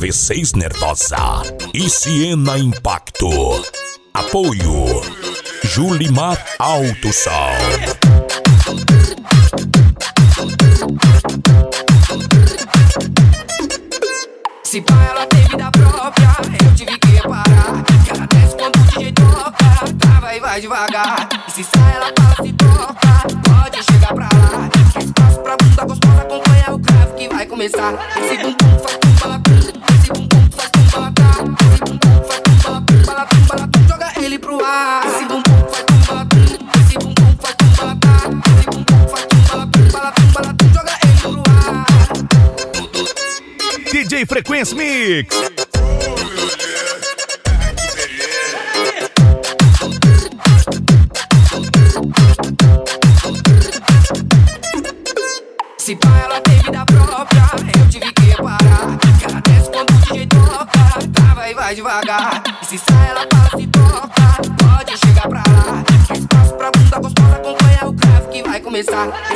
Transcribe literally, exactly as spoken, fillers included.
V seis Nervosa e Siena Impacto. Apoio Julimar Alto Som. Se pá, ela tem vida própria, eu tive que reparar que ela desce quando o D J toca, trava e vai devagar. E se sai, ela fala, se toca, pode chegar pra lá. Quer espaço pra bunda gostosa, acompanha o grave que vai começar. Esse bumbum faz tumba-latum, esse bumbum faz tumba-latum, esse bumbum faz tumba-latum, balatum, balatum, joga ele pro ar. Esse bumbum faz tumba-latum, esse bumbum faz tumba-latum, esse bumbum faz tumba-latum, balatum, balatum, joga ele pro ar. D J Frequência Mix. Se pá, ela tem vida própria, eu tive que reparar que ela desce quando o D J toca, trava e vai devagar. E se sai, ela fala, se toca, pode chegar pra lá. Quer espaço pra bunda gostosa, acompanha o grave que vai começar.